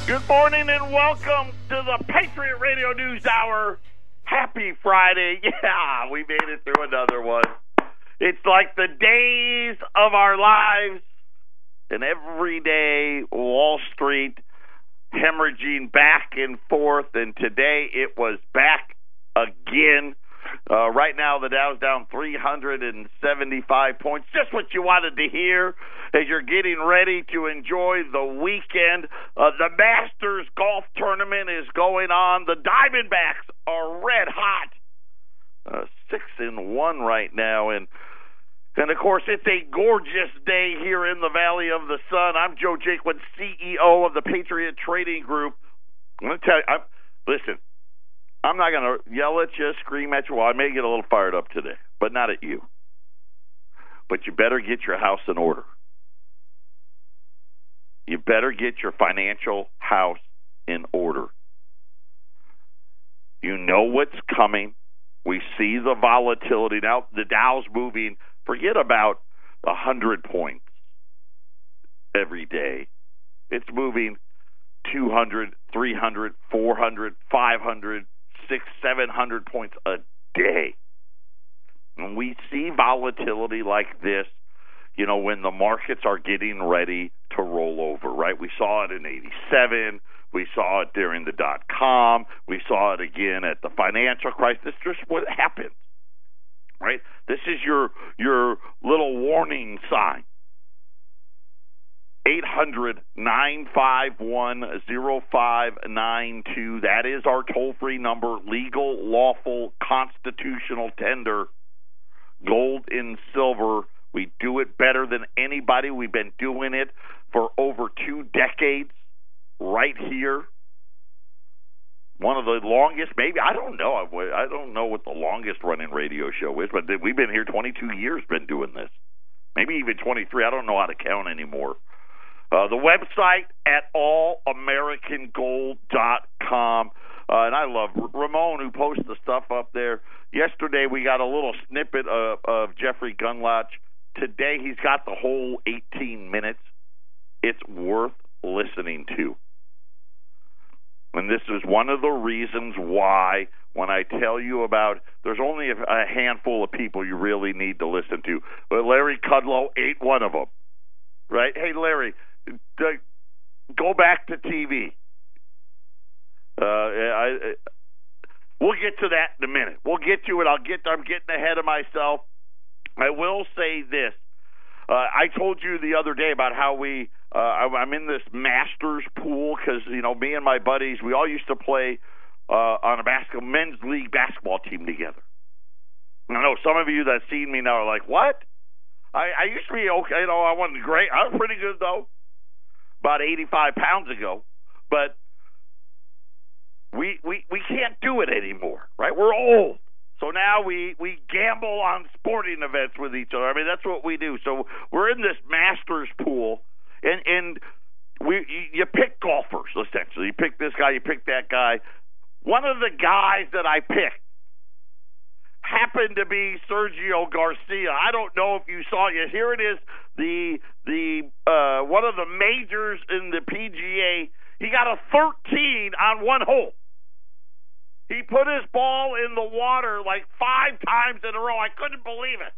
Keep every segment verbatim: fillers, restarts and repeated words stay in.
Good morning and welcome to the Patriot Radio News Hour. Happy Friday. Yeah, we made it through another one. It's like the days of our lives, and every day Wall Street hemorrhaging back and forth, and today it was back again. Uh, right now the Dow's down three hundred seventy-five points. Just what you wanted to hear as you're getting ready to enjoy the weekend. Uh, the Masters Golf Tournament is going on. The Diamondbacks are red hot. Uh, six and one right now. And, and, of course, it's a gorgeous day here in the Valley of the Sun. I'm Joe Jaquin, C E O of the Patriot Trading Group. I'm going to tell you, I'm, listen, I'm not going to yell at you, scream at you. Well, I may get a little fired up today, but not at you. But you better get your house in order. You better get your financial house in order. You know what's coming. We see the volatility. Now, the Dow's moving, forget about one hundred points every day. It's moving two hundred, three hundred, four hundred, five hundred, six, seven hundred points a day. When we see volatility like this, you know, when the markets are getting ready to roll over, right? We saw it in eighty-seven. We saw it during the dot-com. We saw it again at the financial crisis. This is just what happens, right? This is your your little warning sign. eight hundred, nine five one, oh five nine two. That is our toll-free number. Legal, lawful, constitutional tender. Gold and silver. We do it better than anybody. We've been doing it for over two decades right here. One of the longest, maybe, I don't know. I don't know what the longest running radio show is, but we've been here twenty-two years, been doing this. Maybe even twenty-three. I don't know how to count anymore. Uh, the website at all american gold dot com. Uh, and I love Ramon, who posts the stuff up there. Yesterday we got a little snippet of, of Jeffrey Gundlach. Today he's got the whole eighteen minutes. It's worth listening to. And this is one of the reasons why when I tell you about, there's only a, a handful of people you really need to listen to. But Larry Kudlow ain't one of them. Right? Hey, Larry, go back to T V. Uh, I, I, we'll get to that in a minute. We'll get to it. I'll get. I'm getting ahead of myself. I will say this. Uh, I told you the other day about how we. Uh, I, I'm in this Masters pool because you know me and my buddies. We all used to play uh, on a basketball men's league basketball team together. I know some of you that seen me now are like, "What?" I, I used to be okay. You know, I wasn't great. I was pretty good though. About eighty-five pounds ago, but. We, we we can't do it anymore, right? We're old. So now we, we gamble on sporting events with each other. I mean, that's what we do. So we're in this Masters pool, and, and we you, you pick golfers, essentially. You pick this guy, you pick that guy. One of the guys that I picked happened to be Sergio Garcia. I don't know if you saw it. Here it is, the, the uh, one of the majors in the P G A. He got a thirteen on one hole. He put his ball in the water like five times in a row. I couldn't believe it.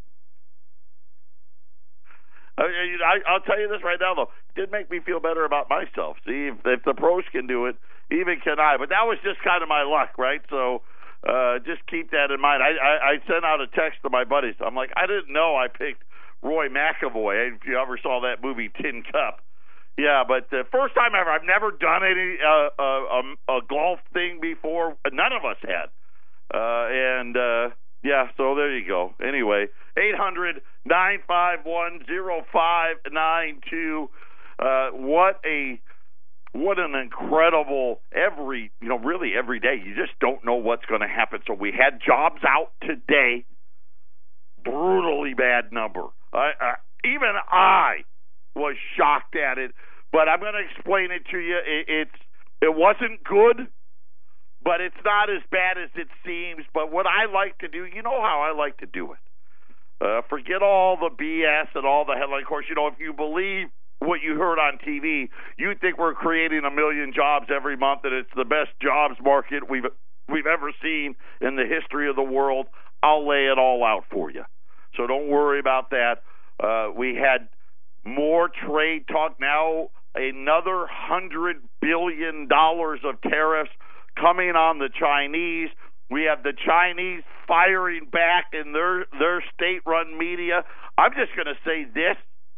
I, I'll tell you this right now, though. It did make me feel better about myself. See, if, if the pros can do it, even can I. But that was just kind of my luck, right? So uh, just keep that in mind. I, I, I sent out a text to my buddies. I'm like, I didn't know I picked Roy McAvoy. If you ever saw that movie Tin Cup. Yeah, but the first time ever, I've never done any uh, uh, um, a golf thing before. None of us had. Uh, and, uh, yeah, so there you go. Anyway, eight hundred, nine five one, oh five nine two. Uh, what a what an incredible every, you know, really every day. You just don't know what's going to happen. So we had jobs out today. Brutally bad number. I, uh, even I was shocked at it, but I'm going to explain it to you. It, it's it wasn't good, but it's not as bad as it seems. But what I like to do, you know how I like to do it. Uh, forget all the B S and all the headline. Of course, you know, if you believe what you heard on T V, you think we're creating a million jobs every month and it's the best jobs market we've we've ever seen in the history of the world. I'll lay it all out for you. So don't worry about that. Uh, we had more trade talk now, another one hundred billion dollars of tariffs coming on the Chinese. We have the Chinese firing back in their, their state-run media. I'm just going to say this.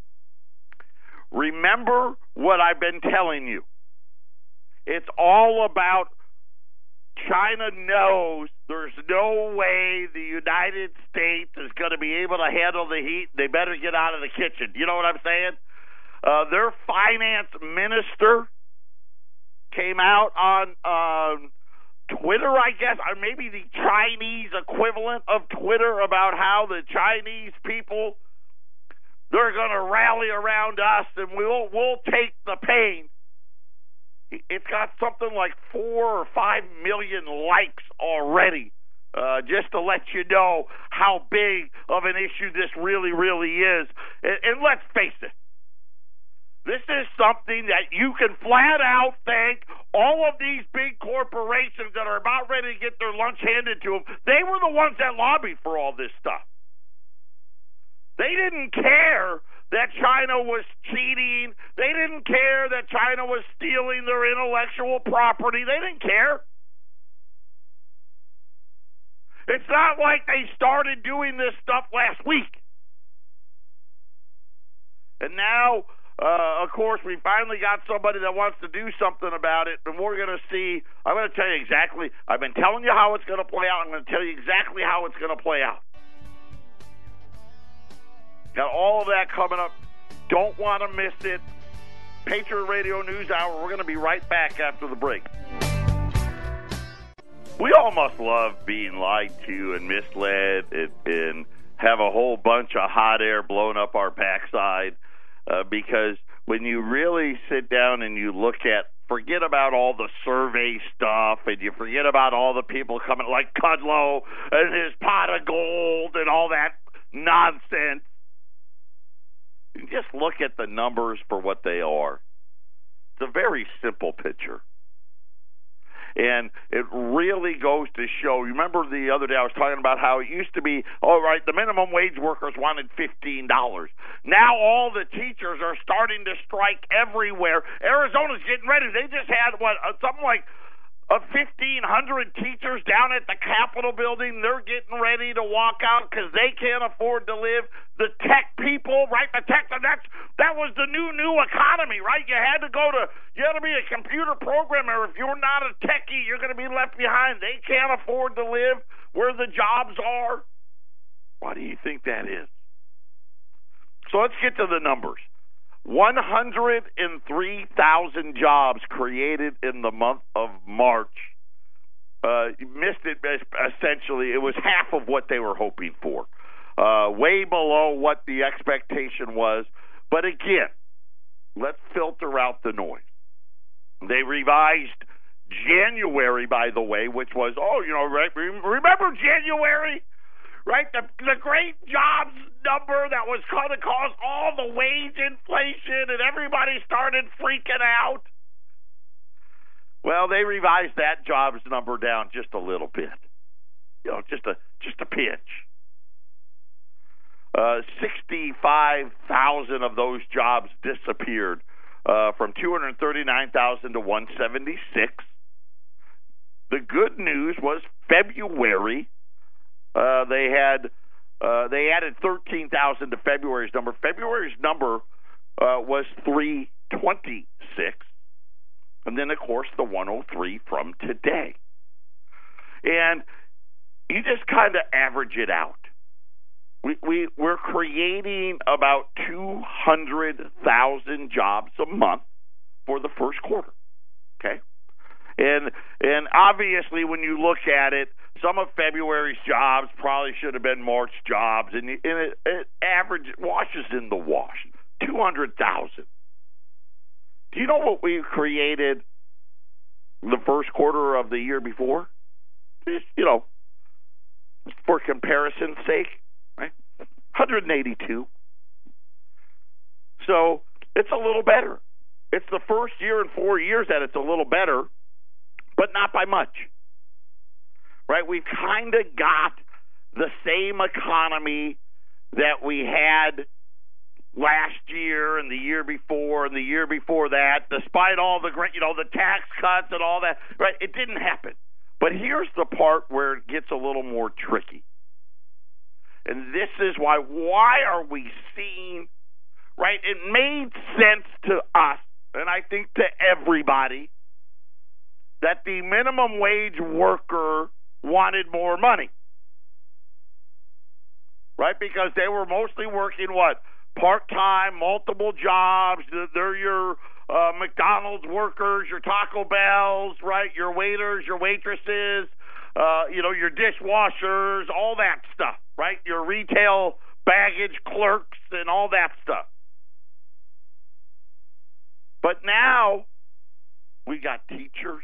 Remember what I've been telling you. It's all about China knows there's no way the United States is going to be able to handle the heat. They better get out of the kitchen. You know what I'm saying? Uh, their finance minister came out on uh, Twitter, I guess, or maybe the Chinese equivalent of Twitter, about how the Chinese people, they're going to rally around us and we'll we'll take the pain. It's got something like four or five million likes already, uh, just to let you know how big of an issue this really, really is. And, and let's face it, this is something that you can flat out thank all of these big corporations that are about ready to get their lunch handed to them. They were the ones that lobbied for all this stuff. They didn't care that China was cheating. They didn't care that China was stealing their intellectual property. They didn't care. It's not like they started doing this stuff last week. And now, uh, of course, we finally got somebody that wants to do something about it, and we're going to see. I'm going to tell you exactly. I've been telling you how it's going to play out. I'm going to tell you exactly how it's going to play out. Got all of that coming up. Don't want to miss it. Patriot Radio News Hour. We're going to be right back after the break. We all must love being lied to and misled and, and have a whole bunch of hot air blowing up our backside, uh, because when you really sit down and you look at, forget about all the survey stuff and you forget about all the people coming like Kudlow and his pot of gold and all that nonsense. You just look at the numbers for what they are. It's a very simple picture. And it really goes to show, you remember the other day I was talking about how it used to be, all right, the minimum wage workers wanted fifteen dollars. Now all the teachers are starting to strike everywhere. Arizona's getting ready. They just had, what, something like of fifteen hundred teachers down at the Capitol building. They're getting ready to walk out because they can't afford to live. The tech people, right? The tech, that's, that was the new, new economy, right? You had to go to, you had to be a computer programmer. If you're not a techie, you're going to be left behind. They can't afford to live where the jobs are. Why do you think that is? So let's get to the numbers. one hundred three thousand jobs created in the month of March. Uh, you missed it, essentially. It was half of what they were hoping for. Uh, way below what the expectation was. But again, let's filter out the noise. They revised January, by the way, which was, oh, you know, right, remember January? Right, the the great jobs number that was going to cause all the wage inflation and everybody started freaking out. Well, they revised that jobs number down just a little bit, you know, just a just a pinch. Uh, sixty-five thousand of those jobs disappeared, uh, from two hundred thirty-nine thousand to one seventy-six. The good news was February. Uh, they had uh, they added thirteen thousand to February's number. February's number uh, was three twenty-six, and then of course the one oh three from today. And you just kind of average it out. We we we're creating about two hundred thousand jobs a month for the first quarter. Okay, and and obviously when you look at it, some of February's jobs probably should have been March jobs, and, and it, it average washes in the wash. two hundred thousand. Do you know what we created the first quarter of the year before? Just, you know, for comparison's sake, right? one hundred eighty-two. So It's a little better. It's the first year in four years that it's a little better, but not by much. Right? We've kind of got the same economy that we had last year and the year before and the year before that, despite all the great, you know, the tax cuts and all that. Right? It didn't happen. But here's the part where it gets a little more tricky. And this is why, why are we seeing, right? It made sense to us, and I think to everybody, that the minimum wage worker wanted more money. Right? Because they were mostly working, what? Part-time, multiple jobs. They're your uh, McDonald's workers, your Taco Bells, right? Your waiters, your waitresses, uh, you know, your dishwashers, all that stuff, right? Your retail baggage clerks and all that stuff. But now we got teachers,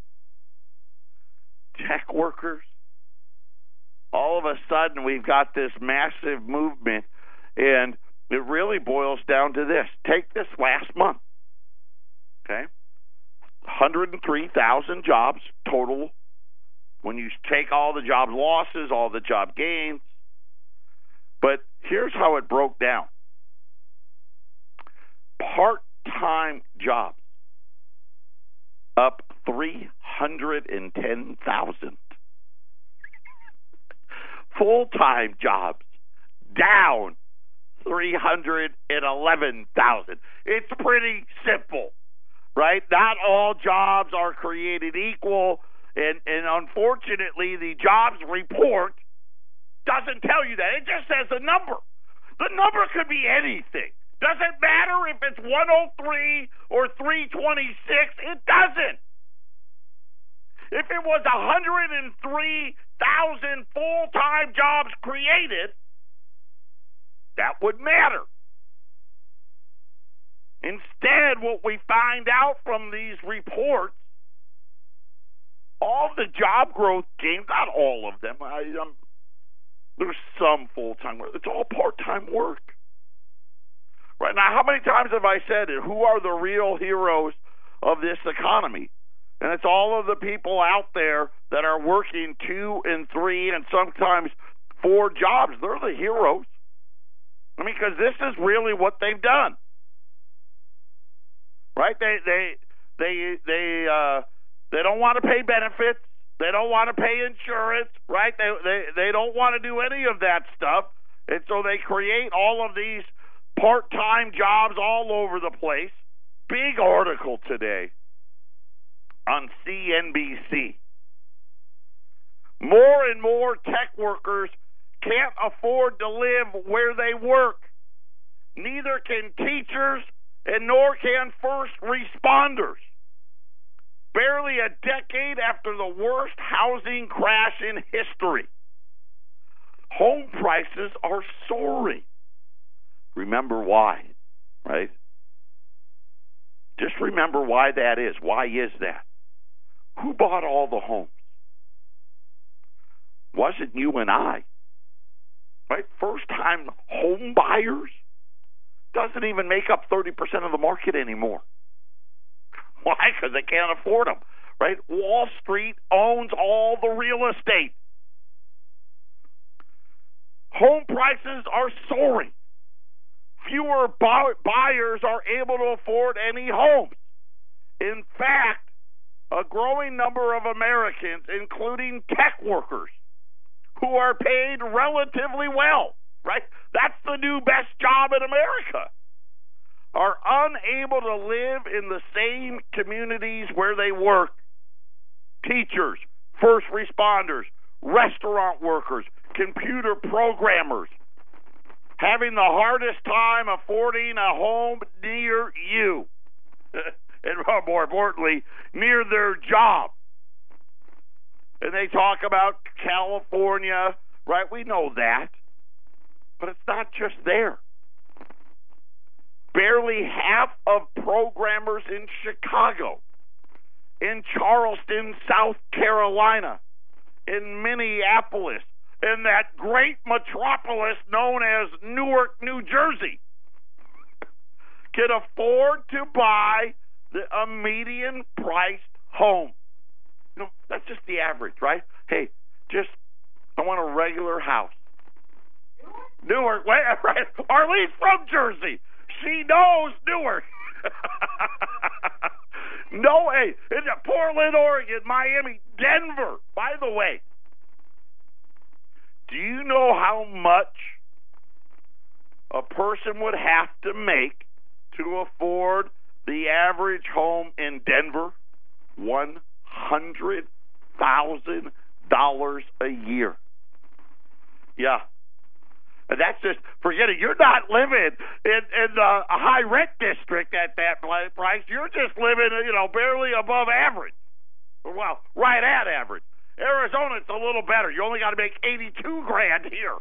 tech workers. All of a sudden we've got this massive movement, and it really boils down to this. Take this last month, okay? one hundred three thousand jobs total. When you take all the job losses, all the job gains. But here's how it broke down. Part-time jobs up three hundred ten thousand. Full-time jobs down three hundred eleven thousand. It's pretty simple, right? Not all jobs are created equal, and, and unfortunately, the jobs report doesn't tell you that. It just says a number. The number could be anything. Doesn't matter if it's one oh three or three twenty-six. It doesn't. If it was one hundred three thousand full-time jobs created, that would matter. Instead, what we find out from these reports, all the job growth gains, not all of them, I, um, there's some full-time work. It's all part-time work. Right now, how many times have I said it? Who are the real heroes of this economy? And it's all of the people out there that are working two and three and sometimes four jobs. They're the heroes. I mean, because this is really what they've done. Right? They they they they uh, they don't want to pay benefits. They don't want to pay insurance. Right? They they they don't want to do any of that stuff, and so they create all of these part-time jobs all over the place. Big article today on C N B C. More and more tech workers can't afford to live where they work. Neither can teachers, and nor can first responders. Barely a decade after the worst housing crash in history, home prices are soaring. Remember why, right? Just remember why that is. Why is that? Who bought all the homes? Wasn't you and I, right? First-time home buyers doesn't even make up thirty percent of the market anymore. Why? Because they can't afford them, right? Wall Street owns all the real estate. Home prices are soaring. Fewer buyers are able to afford any homes. In fact, a growing number of Americans, including tech workers, who are paid relatively well, right? That's the new best job in America, are unable to live in the same communities where they work. Teachers, first responders, restaurant workers, computer programmers, having the hardest time affording a home near you. And more importantly, near their job. And they talk about California, right? We know that. But it's not just there. Barely half of programmers in Chicago, in Charleston, South Carolina, in Minneapolis, in that great metropolis known as Newark, New Jersey, can afford to buy the, a median-priced home. You know, that's just the average, right? Hey, just, I want a regular house. Newark, wait, right? Arlene's from Jersey. She knows Newark. No, hey, it's Portland, Oregon, Miami, Denver. By the way, do you know how much a person would have to make to afford the average home in Denver? one hundred thousand dollars a year. Yeah. And that's just, forget it, you're not living in, in uh, a high rent district at that price. You're just living, you know, barely above average. Well, right at average. Arizona, it's a little better. You only got to make eighty-two grand here.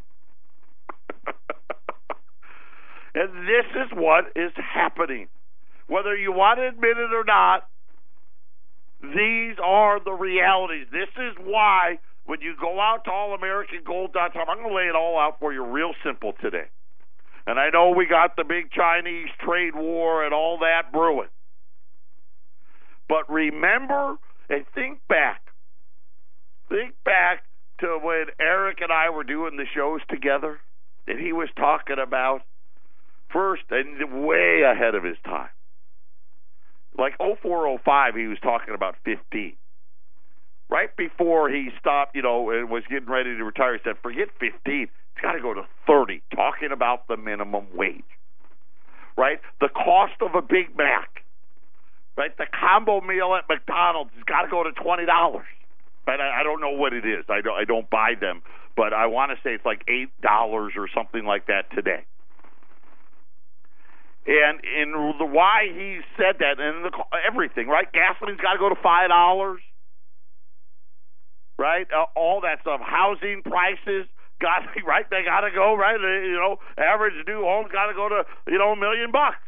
And this is what is happening. Whether you want to admit it or not, these are the realities. This is why when you go out to all american gold dot com, I'm going to lay it all out for you real simple today. And I know we got the big Chinese trade war and all that brewing. But remember and think back. Think back to when Eric and I were doing the shows together, and he was talking about first and way ahead of his time. Like oh four oh five, he was talking about fifteen. Right before he stopped, you know, and was getting ready to retire, he said, forget fifteen. It's got to go to thirty, talking about the minimum wage. Right? The cost of a Big Mac. Right? The combo meal at McDonald's has got to go to twenty dollars. Right? I, I don't know what it is. I don't, I don't buy them. But I want to say it's like eight dollars or something like that today. And in the why he said that, and the, everything, right? Gasoline's got to go to five dollars. Right, uh, all that stuff. Housing prices got right. They got to go right. You know, average new home got to go to you know a million bucks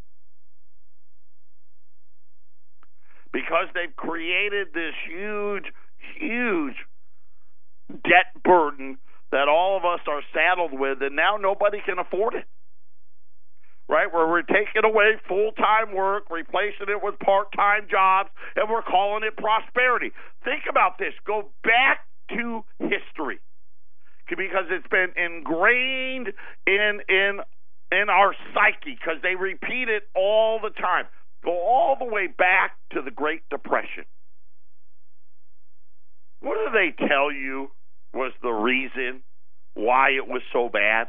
because they've created this huge, huge debt burden that all of us are saddled with, and now nobody can afford it. Right, where we're taking away full-time work, replacing it with part-time jobs, and we're calling it prosperity. Think about this. Go back to history, because it's been ingrained in in in our psyche, because they repeat it all the time. Go all the way back to the Great Depression. What do they tell you was the reason why it was so bad?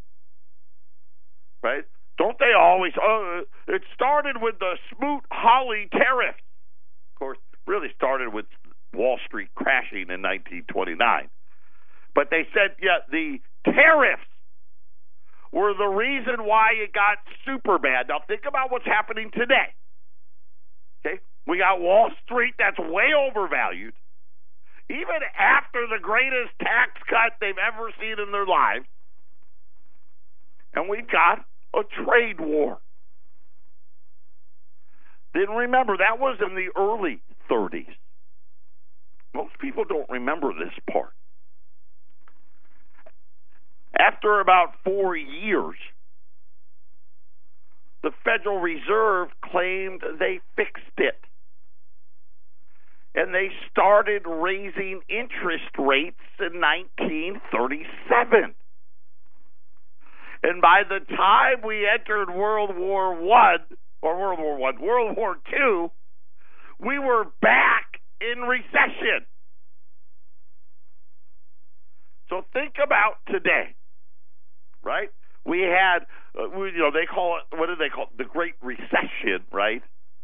Right? Don't they always, oh, it started with the Smoot-Hawley tariffs. Of course, really started with Wall Street crashing in nineteen twenty-nine. But they said, yeah, the tariffs were the reason why it got super bad. Now, think about what's happening today. Okay? We got Wall Street that's way overvalued, even after the greatest tax cut they've ever seen in their lives. And we've got a trade war. Then remember, that was in the early thirties. Most people don't remember this part. After about four years, the Federal Reserve claimed they fixed it. And they started raising interest rates in nineteen thirty-seven. And by the time we entered World War One, or World War One, World War Two, we were back in recession. So think about today, right? We had, uh, we, you know, they call it, what do they call it? The Great Recession, right?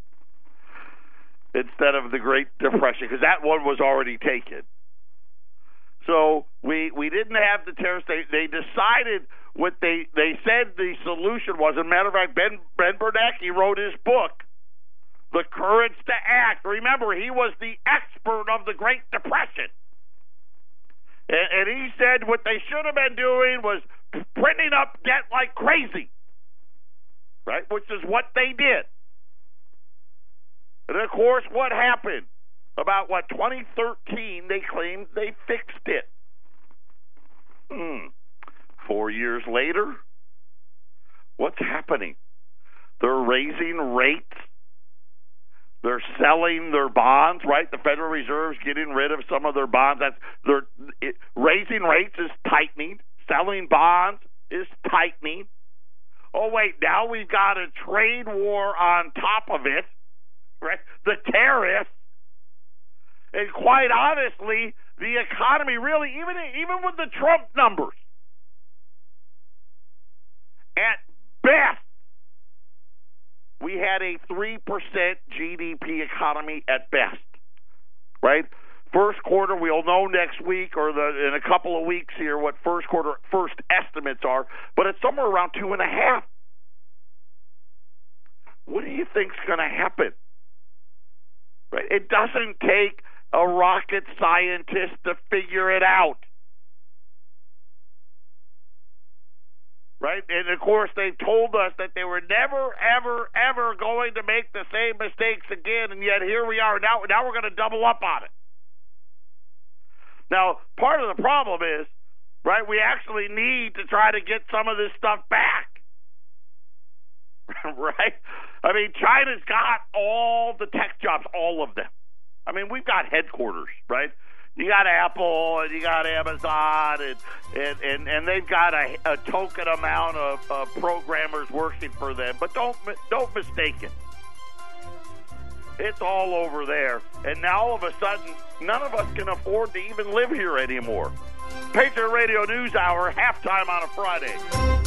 Instead of the Great Depression, because that one was already taken. So we we didn't have the tariffs. They they decided what they they said the solution was. As a matter of fact, Ben Ben Bernanke wrote his book, The Courage to Act. Remember, he was the expert of the Great Depression, and, and he said what they should have been doing was printing up debt like crazy, right? Which is what they did. And of course, what happened? About, what, twenty thirteen, they claimed they fixed it. Hmm. Four years later, what's happening? They're raising rates. They're selling their bonds, right? The Federal Reserve's getting rid of some of their bonds. That's they're it, raising rates is tightening. Selling bonds is tightening. Oh wait, now we've got a trade war on top of it, right? The tariffs, and quite honestly, the economy really, even even with the Trump numbers, at best, we had a three percent G D P economy at best, right? First quarter, we'll know next week or the, in a couple of weeks here what first quarter first estimates are, but it's somewhere around two and a half. What do you think's going to happen? Right? It doesn't take a rocket scientist to figure it out. Right? And, of course, they've told us that they were never, ever, ever going to make the same mistakes again, and yet here we are. Now, now we're going to double up on it. Now, part of the problem is, right, we actually need to try to get some of this stuff back. Right? I mean, China's got all the tech jobs, all of them. I mean, we've got headquarters, right? You got Apple and you got Amazon, and and, and, and they've got a, a token amount of uh, programmers working for them. But don't don't mistake it. It's all over there. And now all of a sudden, none of us can afford to even live here anymore. Patriot Radio News Hour, halftime on a Friday.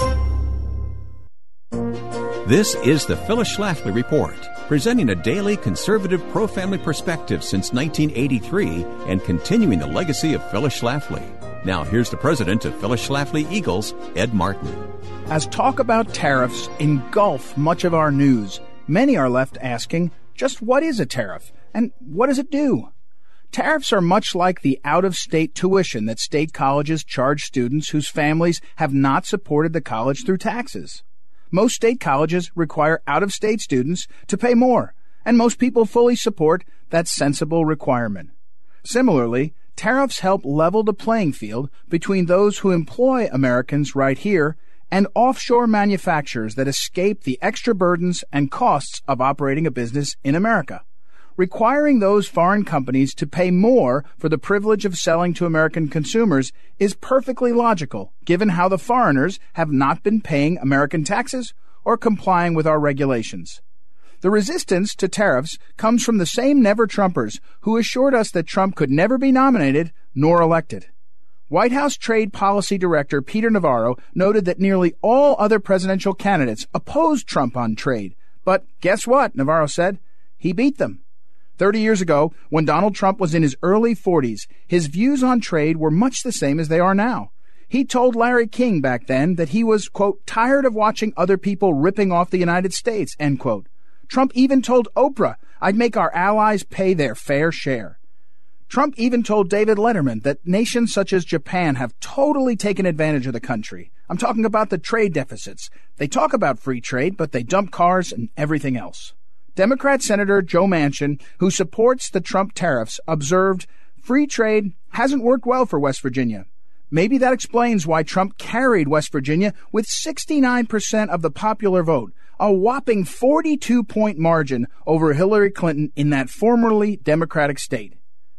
This is the Phyllis Schlafly Report, presenting a daily conservative pro-family perspective since nineteen eighty-three and continuing the legacy of Phyllis Schlafly. Now here's the president of Phyllis Schlafly Eagles, Ed Martin. As talk about tariffs engulf much of our news, many are left asking, just what is a tariff and what does it do? Tariffs are much like the out-of-state tuition that state colleges charge students whose families have not supported the college through taxes. Most state colleges require out-of-state students to pay more, and most people fully support that sensible requirement. Similarly, tariffs help level the playing field between those who employ Americans right here and offshore manufacturers that escape the extra burdens and costs of operating a business in America. Requiring those foreign companies to pay more for the privilege of selling to American consumers is perfectly logical, given how the foreigners have not been paying American taxes or complying with our regulations. The resistance to tariffs comes from the same never-Trumpers who assured us that Trump could never be nominated nor elected. White House Trade Policy Director Peter Navarro noted that nearly all other presidential candidates opposed Trump on trade. But guess what, Navarro said? He beat them. Thirty years ago, when Donald Trump was in his early forties, his views on trade were much the same as they are now. He told Larry King back then that he was, quote, tired of watching other people ripping off the United States, end quote. Trump even told Oprah, I'd make our allies pay their fair share. Trump even told David Letterman that nations such as Japan have totally taken advantage of the country. I'm talking about the trade deficits. They talk about free trade, but they dump cars and everything else. Democrat Senator Joe Manchin, who supports the Trump tariffs, observed, free trade hasn't worked well for West Virginia. Maybe that explains why Trump carried West Virginia with sixty-nine percent of the popular vote, a whopping forty-two point margin over Hillary Clinton in that formerly Democratic state.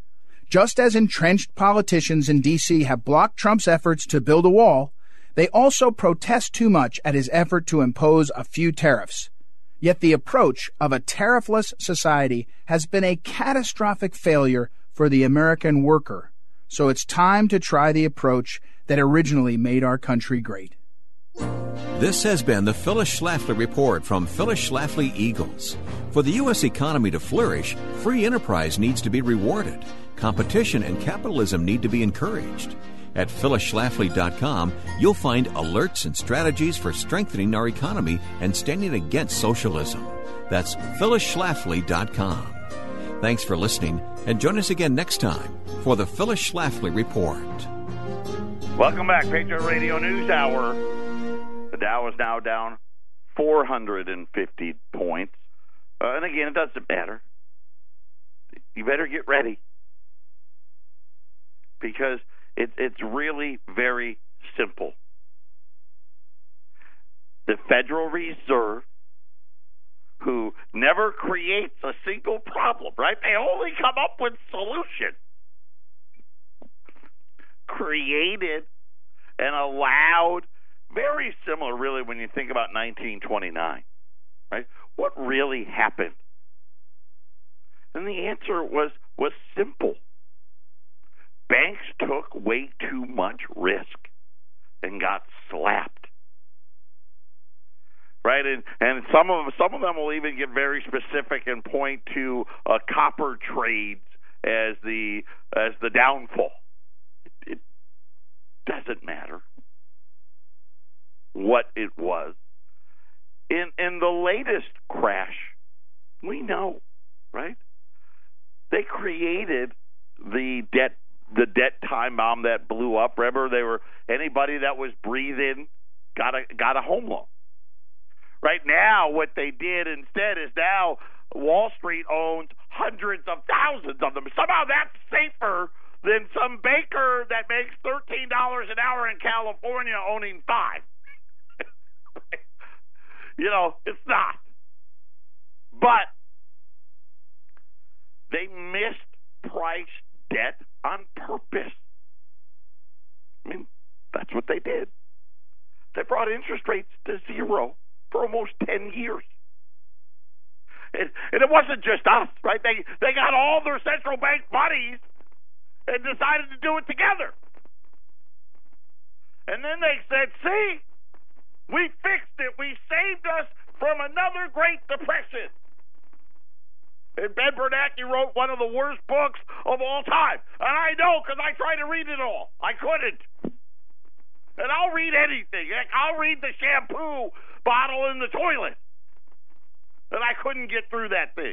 Just as entrenched politicians in D C have blocked Trump's efforts to build a wall, they also protest too much at his effort to impose a few tariffs. Yet the approach of a tariffless society has been a catastrophic failure for the American worker. So it's time to try the approach that originally made our country great. This has been the Phyllis Schlafly Report from Phyllis Schlafly Eagles. For the U S economy to flourish, free enterprise needs to be rewarded. Competition and capitalism need to be encouraged. At phyllis schlafly dot com, you'll find alerts and strategies for strengthening our economy and standing against socialism. That's phyllis schlafly dot com. Thanks for listening, and join us again next time for the Phyllis Schlafly Report. Welcome back, Patriot Radio News Hour. The Dow is now down four hundred fifty points. Uh, and again, it doesn't matter. You better get ready. Because it, it's really very simple. The Federal Reserve who never creates a single problem, right? They only come up with solutions. Created and allowed, very similar really when you think about nineteen twenty-nine, right? What really happened? And the answer was was simple. Banks took way too much risk and got slapped. Right, and and some of them, some of them will even get very specific and point to uh, copper trades as the as the downfall. It, it doesn't matter what it was. In in the latest crash, we know, right? They created the debt the debt time bomb that blew up. Remember, they were anybody that was breathing got a got a home loan. Right now, what they did instead is now Wall Street owns hundreds of thousands of them. Somehow that's safer than some banker that makes thirteen dollars an hour in California owning five. You know, it's not. But they mispriced debt on purpose. I mean, that's what they did. They brought interest rates to zero for almost ten years. And, and it wasn't just us, right? They they got all their central bank buddies and decided to do it together. And then they said, see, we fixed it. We saved us from another Great Depression. And Ben Bernanke wrote one of the worst books of all time. And I know because I tried to read it all. I couldn't. And I'll read anything. I'll read the shampoo bottle in the toilet. And I couldn't get through that thing.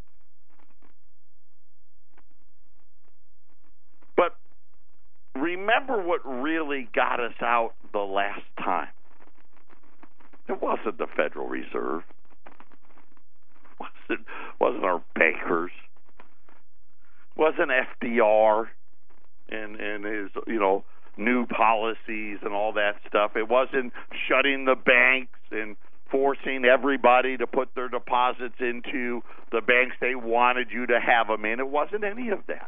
But remember what really got us out the last time. It wasn't the Federal Reserve. It wasn't, wasn't our bankers. It wasn't F D R and, and his, you know, new policies and all that stuff. It wasn't shutting the banks and forcing everybody to put their deposits into the banks they wanted you to have them in. It wasn't any of that.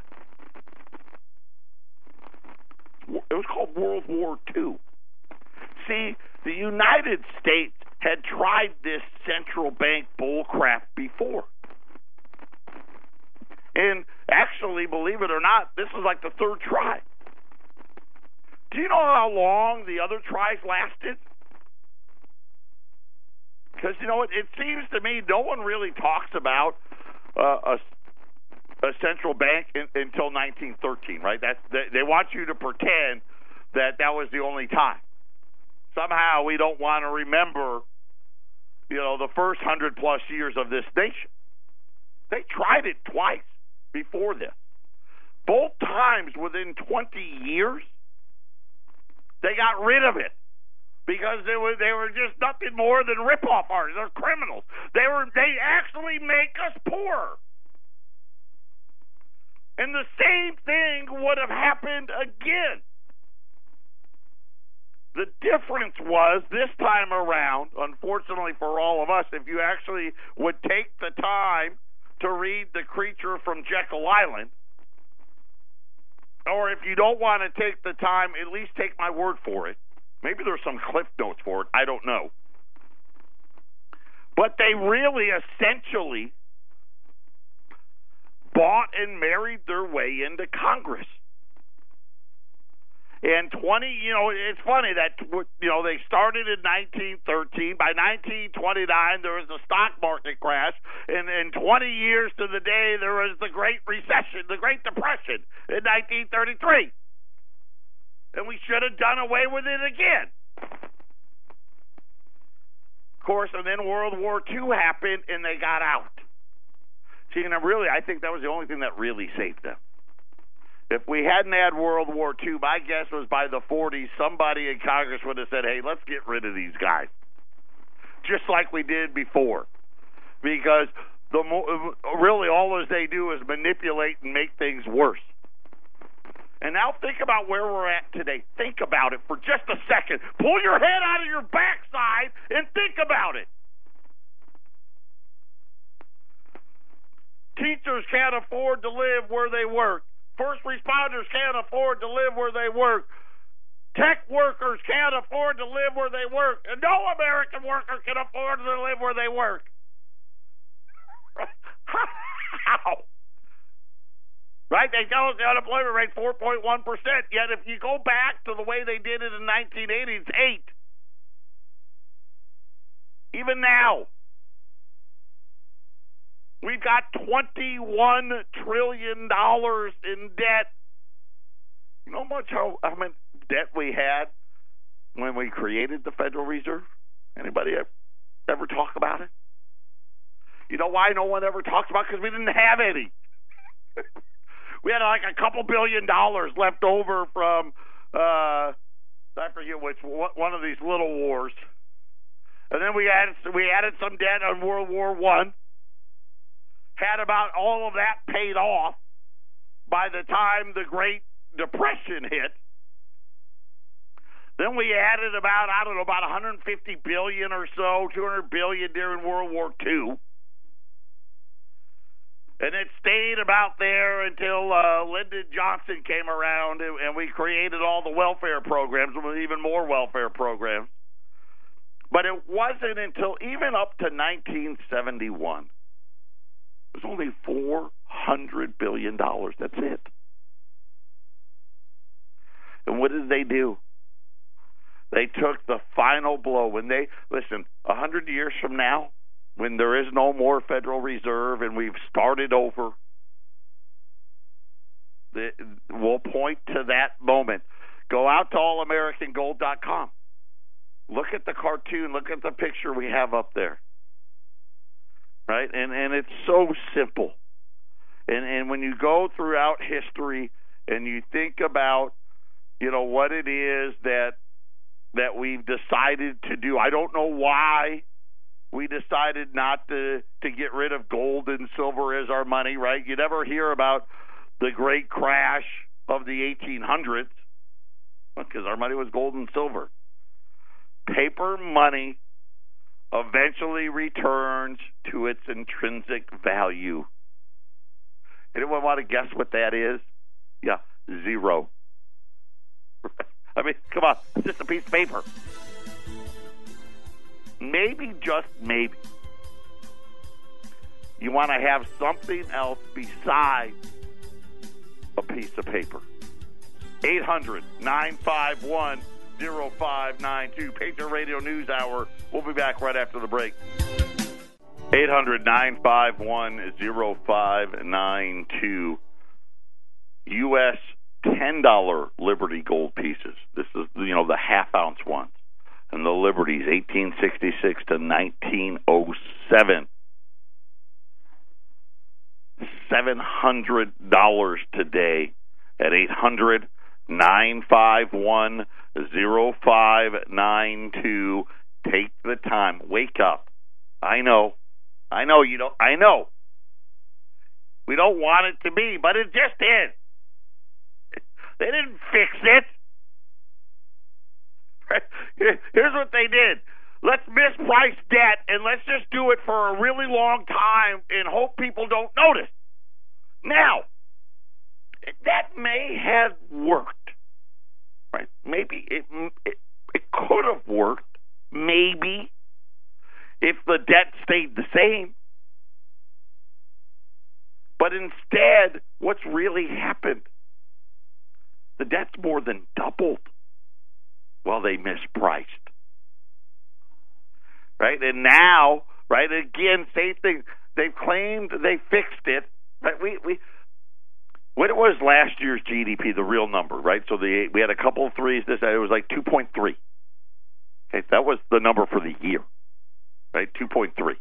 It was called World War Two. See, the United States had tried this central bank bullcrap before. And actually, believe it or not, this is like the third try. Do you know how long the other tries lasted? Because, you know, it, it seems to me no one really talks about uh, a, a central bank in, until nineteen thirteen, right? That's, they, they want you to pretend that that was the only time. Somehow we don't want to remember, you know, the first hundred plus years of this nation. They tried it twice before this. Both times within twenty years, they got rid of it because they were they were just nothing more than rip-off artists. They're criminals. They were they actually make us poor. And the same thing would have happened again. The difference was this time around, unfortunately for all of us, if you actually would take the time to read The Creature from Jekyll Island, or if you don't want to take the time, at least take my word for it. Maybe there's some cliff notes for it. I don't know. But they really essentially bought and married their way into Congress. And twenty, you know, it's funny that, you know, they started in nineteen thirteen. By nineteen twenty-nine, there was the stock market crash. And in twenty years to the day, there was the Great Recession, the Great Depression in nineteen thirty-three. And we should have done away with it again. Of course, and then World War Two happened, and they got out. See, and really, I think that was the only thing that really saved them. If we hadn't had World War Two, my guess was by the forties, somebody in Congress would have said, hey, let's get rid of these guys. Just like we did before. Because the mo- really all as they do is manipulate and make things worse. And now think about where we're at today. Think about it for just a second. Pull your head out of your backside and think about it. workers can't afford to live where they work. First responders can't afford to live where they work. Tech workers can't afford to live where they work. And no American worker can afford to live where they work. How? Right? They tell us the unemployment rate four point one percent. Yet if you go back to the way they did it in nineteen eighty, it's eight. Even now, we've got twenty-one trillion dollars in debt. You know how much how, how much debt we had when we created the Federal Reserve? Anybody ever, ever talk about it? You know why no one ever talks about it? Because we didn't have any. We had like a couple billion dollars left over from, uh, I forget which, one of these little wars. And then we added, we added some debt on World War One. Had about all of that paid off by the time the Great Depression hit. Then we added about, I don't know, about one hundred fifty billion dollars or so, two hundred billion dollars during World War Two. And it stayed about there until uh, Lyndon Johnson came around, and, and we created all the welfare programs, even more welfare programs. But it wasn't until even up to nineteen seventy-one. It was only four hundred billion dollars. That's it. And what did they do? They took the final blow. When they, listen, one hundred years from now, when there is no more Federal Reserve and we've started over, the, we'll point to that moment. Go out to all american gold dot com. Look at the cartoon. Look at the picture we have up there. Right? And and it's so simple. And and when you go throughout history and you think about, you know, what it is that that we've decided to do. I don't know why we decided not to, to get rid of gold and silver as our money, right? You never hear about the great crash of the eighteen hundreds because our money was gold and silver. Paper money eventually returns to its intrinsic value. Anyone want to guess what that is? Yeah, zero. I mean, come on, it's just a piece of paper. Maybe, just maybe, you want to have something else besides a piece of paper. eight hundred, nine five one, oh five nine two. Patriot Radio News Hour. We'll be back right after the break. eight hundred, nine five one, oh five nine two. U S ten dollar Liberty gold pieces. This is, you know, the half ounce ones. And the Liberties, eighteen sixty-six to nineteen oh seven. seven hundred dollars today at eight hundred, nine five one, oh five nine two. Take the time. Wake up. I know. I know you don't. I know. We don't want it to be, but it just is. They didn't fix it. Here's what they did. Let's misprice debt and let's just do it for a really long time and hope people don't notice. Now, that may have worked. Right? Maybe it, it, it could have worked. Maybe if the debt stayed the same. But instead, what's really happened? The debt's more than doubled. Well, they mispriced. Right? And now, right, again, same thing. They've claimed they fixed it. Right? We, we, what it was last year's G D P, the real number, right? So the we had a couple of threes. This it was like two point three. Okay, that was the number for the year, right? two point three.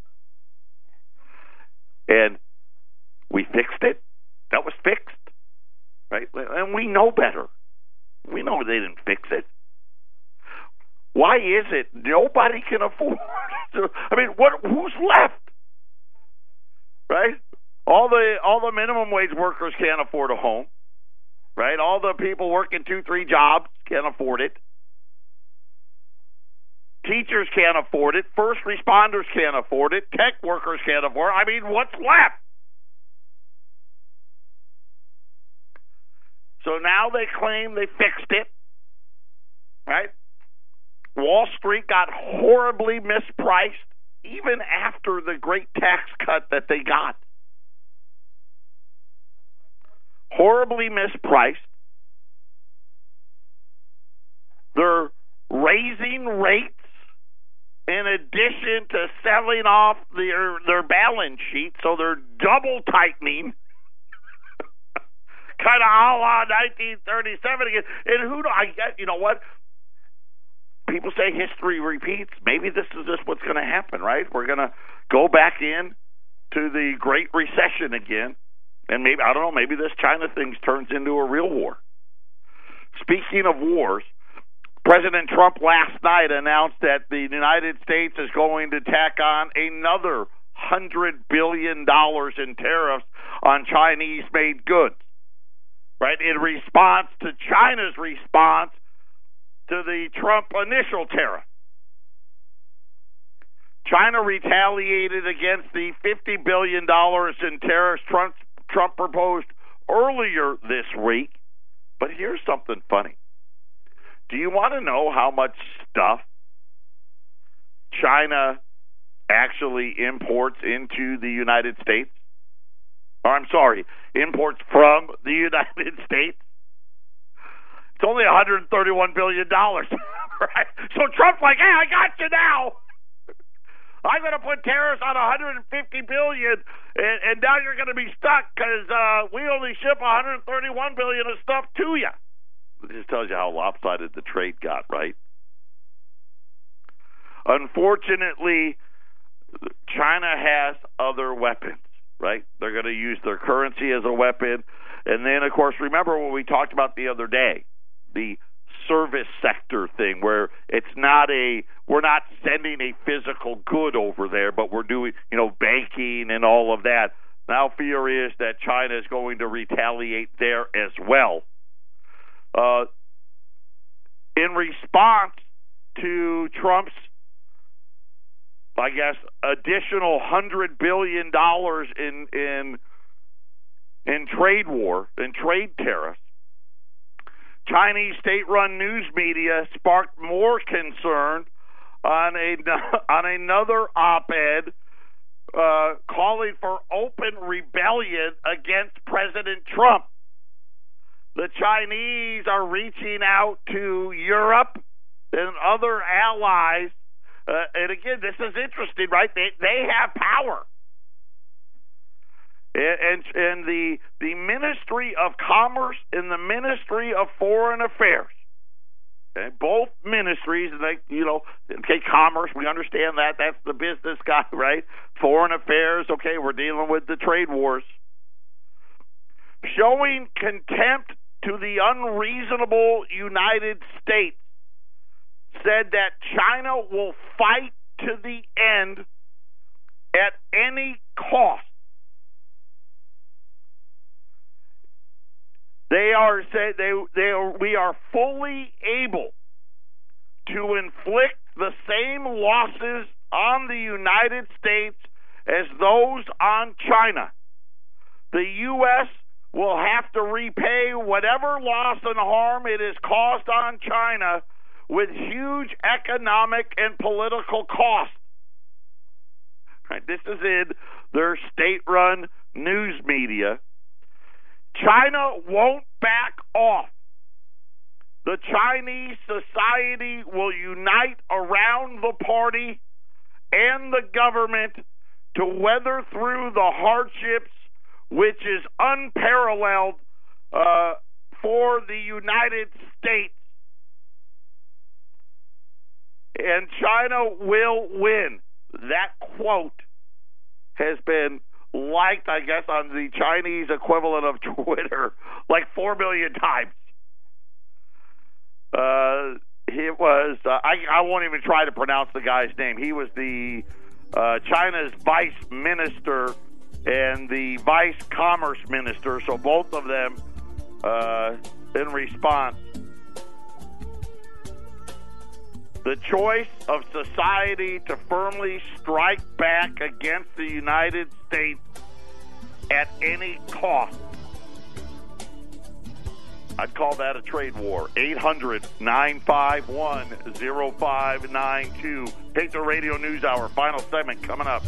And we fixed it. That was fixed, right? And we know better. We know they didn't fix it. Why is it nobody can afford to? I mean, what? Who's left? Right? All the all the minimum wage workers can't afford a home. Right? All the people working two, three jobs can't afford it. Teachers can't afford it. First responders can't afford it. Tech workers can't afford it. I mean, what's left? So now they claim they fixed it, right? Wall Street got horribly mispriced even after the great tax cut that they got. Horribly mispriced. They're raising rates in addition to selling off their their balance sheet, so they're double tightening, kind of a la nineteen thirty-seven again. And who do I get? You know what? People say history repeats. Maybe this is just what's going to happen, right? We're going to go back in to the Great Recession again, and maybe I don't know. Maybe this China thing turns into a real war. Speaking of wars, President Trump last night announced that the United States is going to tack on another one hundred billion dollars in tariffs on Chinese-made goods, right, in response to China's response to the Trump initial tariff. China retaliated against the fifty billion dollars in tariffs Trump, Trump proposed earlier this week. But here's something funny. Do you want to know how much stuff China actually imports into the United States? Or I'm sorry, imports from the United States? It's only one hundred thirty-one billion dollars, right? So Trump's like, hey, I got you now. I'm going to put tariffs on one hundred fifty billion dollars, and, and now you're going to be stuck because uh, we only ship one hundred thirty-one billion dollars of stuff to you. It just tells you how lopsided the trade got, right? Unfortunately, China has other weapons, right? They're going to use their currency as a weapon. And then, of course, remember what we talked about the other day, the service sector thing, where it's not a, we're not sending a physical good over there, but we're doing, you know, banking and all of that. Now fear is that China is going to retaliate there as well. Uh, in response to Trump's, I guess, additional one hundred billion dollars in in in trade war, in trade tariffs, Chinese state-run news media sparked more concern on a on another op-ed uh, calling for open rebellion against President Trump. The Chinese are reaching out to Europe and other allies. Uh, and again, this is interesting, right? They they have power. And, and the the Ministry of Commerce and the Ministry of Foreign Affairs, okay, both ministries, they, you know, okay, commerce, we understand that. That's the business guy, right? Foreign Affairs, okay, we're dealing with the trade wars. Showing contempt to the unreasonable United States, said that China will fight to the end at any cost. They are say they they are, we are fully able to inflict the same losses on the United States as those on China. The U S will have to repay whatever loss and harm it has caused on China with huge economic and political costs. Right, this is in their state-run news media. China won't back off. The Chinese society will unite around the party and the government to weather through the hardships, which is unparalleled uh, for the United States. And China will win. That quote has been liked, I guess, on the Chinese equivalent of Twitter like four million times. Uh, it was, uh, I, I won't even try to pronounce the guy's name. He was the uh, China's vice minister and the vice commerce minister, so both of them uh, in response. The choice of society to firmly strike back against the United States at any cost. I'd call that a trade war. eight hundred, nine five one, oh five nine two. Patriot Radio News Hour. Final segment coming up.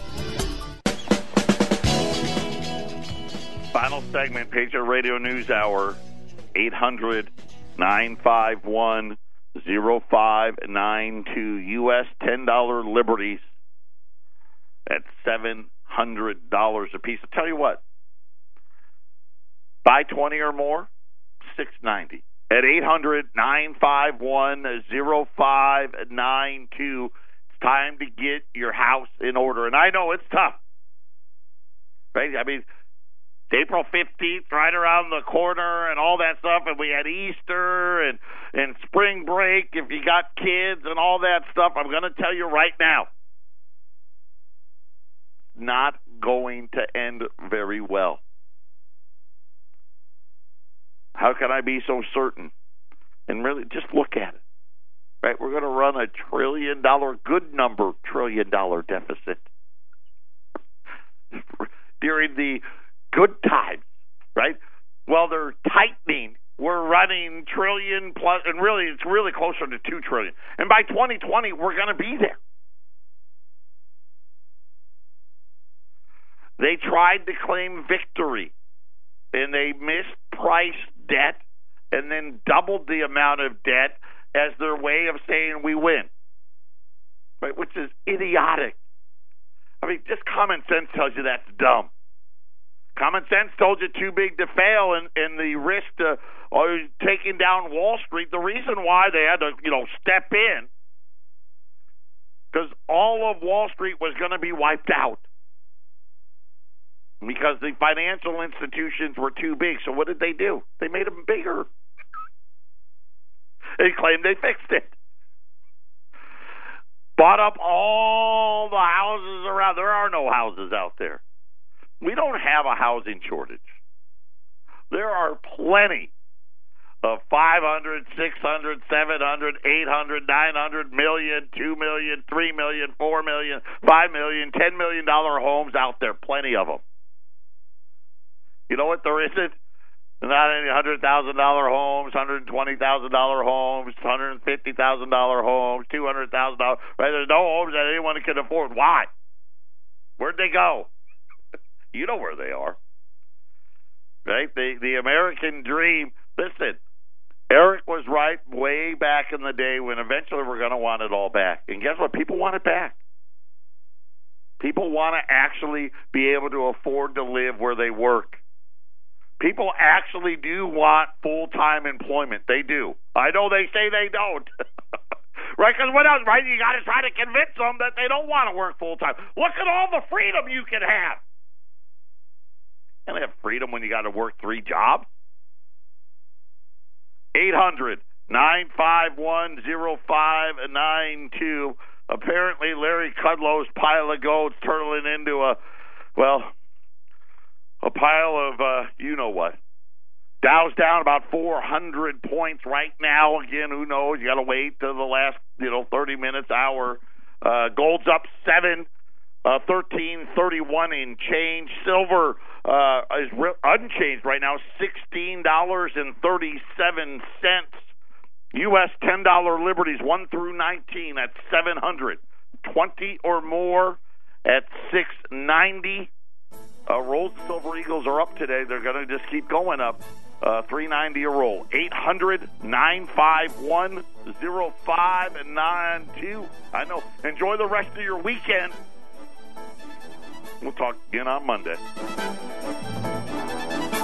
Final segment, Patriot Radio News Hour. eight hundred, nine five one, oh five nine two. U S ten dollar Liberties at seven hundred dollars a piece. I'll tell you what. Buy twenty or more, six ninety. At eight hundred, nine five one, oh five nine two. It's time to get your house in order. And I know it's tough. Right? I mean, it's April fifteenth, right around the corner and all that stuff. And we had Easter and, and spring break if you got kids and all that stuff. I'm going to tell you right now, not going to end very well. How can I be so certain? And really, just look at it. Right? We're going to run a trillion dollar, good number, trillion dollar deficit during the good times, right? Well, they're tightening. We're running trillion plus, and really, it's really closer to two trillion. And by twenty twenty, we're going to be there. They tried to claim victory, and they mispriced debt and then doubled the amount of debt as their way of saying we win, right? Which is idiotic. I mean, just common sense tells you that's dumb. Common sense told you too big to fail, and, and the risk to uh, taking down Wall Street. The reason why they had to, you know, step in, because all of Wall Street was going to be wiped out. Because the financial institutions were too big. So what did they do? They made them bigger. They claimed they fixed it. Bought up all the houses around. There are no houses out there. We don't have a housing shortage. There are plenty of five hundred, six hundred, seven hundred, eight hundred, nine hundred million, two million, three million, four million, five million, ten million dollar homes out there. Plenty of them. You know what there isn't? Not any one hundred thousand dollars homes, one hundred twenty thousand dollars homes, one hundred fifty thousand dollars homes, two hundred thousand dollars. Right? There's no homes that anyone can afford. Why? Where'd they go? You know where they are. Right? The, the American dream. Listen, Eric was right way back in the day when eventually we're going to want it all back. And guess what? People want it back. People want to actually be able to afford to live where they work. People actually do want full-time employment. They do. I know they say they don't. Right? Because what else, right? You got to try to convince them that they don't want to work full-time. Look at all the freedom you can have. You can't have freedom when you got to work three jobs. eight hundred, nine five one, oh five nine two. Apparently, Larry Kudlow's pile of goats turtling into a, well, a pile of, uh, you know what. Dow's down about four hundred points right now. Again, who knows? You got to wait till the last, you know, thirty minutes, hour. Uh, gold's up seven, uh, thirteen thirty-one in change. Silver uh, is re- unchanged right now, sixteen dollars and thirty-seven cents. U S ten dollar Liberties one through nineteen at seven hundred. twenty or more at six ninety. Uh, Rolls and Silver Eagles are up today. They're going to just keep going up. Uh, three ninety a roll. eight hundred, nine five one, oh five nine two. I know. Enjoy the rest of your weekend. We'll talk again on Monday.